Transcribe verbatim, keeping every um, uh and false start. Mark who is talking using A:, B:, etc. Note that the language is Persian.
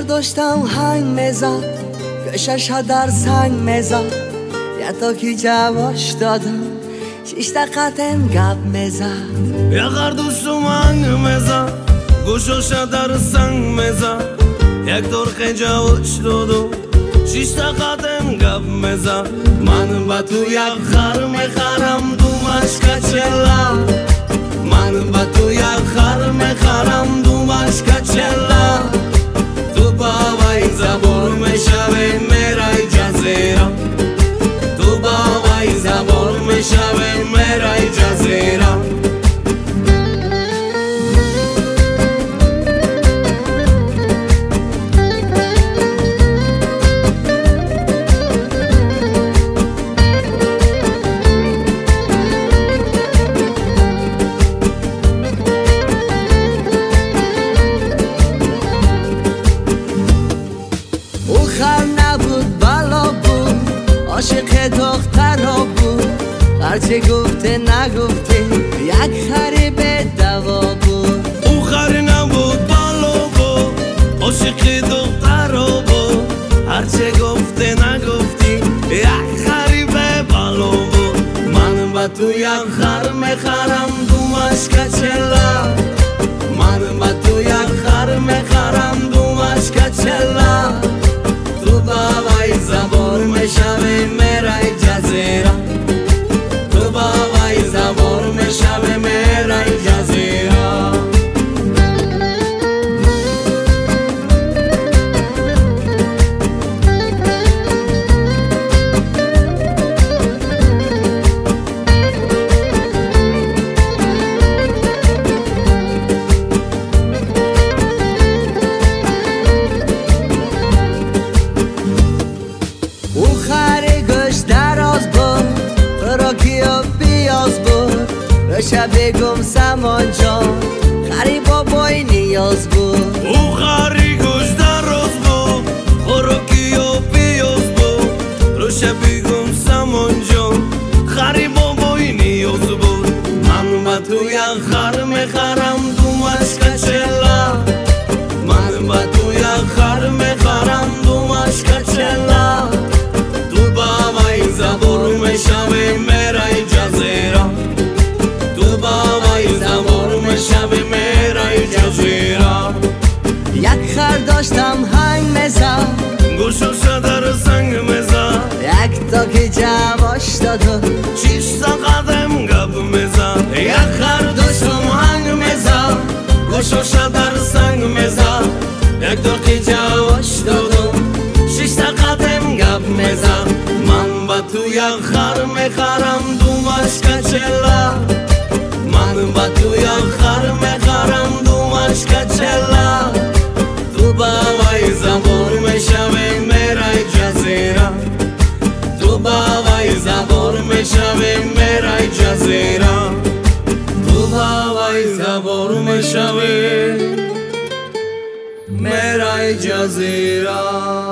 A: داشتم هنگ میزد کشش ها در سنگ میزد یا تا کی جواش دادم شیش دقیقتم گپ میزد
B: یا غر داشتم هنگ میزد گوشش در سنگ میزد یک دور جواش دادم شیش دقیقتم گپ میزد من با تو یک خر میخرم دو مشک چلا من با تو یک خر میخرم دو مشک چلا تو باوای زبور میشوی میرای جزیره تو باوای زبور میشوی میرای جزیره
A: عاشق دخترها بود هرچه گفته نگفته یک خری به دوا بود
B: او خری نبود بالا بود عاشق دخترها بود هرچه گفته نگفتی یک خری به بالا بود من با تو یک خر میخرم دو مشک چلا من با تو یک خر میخرم دو مشک چلا تو باوای زبور میشوی میرای جزیره تو باوای زبور میشوی میرای جزیره
A: شب گم سمان جان خری بابای نیاز بود
B: او خری گوش دراز بود خوراکی و پیاز بود رو شب گم سمان جان خری بابای نیاز بود من با تو یک خر میخرم دو مشک چلا من با تو یک خر میخرم دو مشک چلا تو باوای زبور میشوی میرای جزیره شب میرای جزیره
A: یک خر داشتم هنگ میزد
B: گوشش در سنگ میزد
A: یک تا که جواش دادم
B: شیش قدم گپ میزد یک خر داشتم هنگ میزد گوشش در سنگ میزد یک تا که جواش دادم شیش قدم گپ میزد من با تو یک خر میخرم دو مشک چلا من با تو یک خر میخرم دو مشک چلا تو باوای زبور میشوی میرای جزیره تو باوای زبور میشوی میرای جزیره تو باوای زبور میشوی میرای جزیره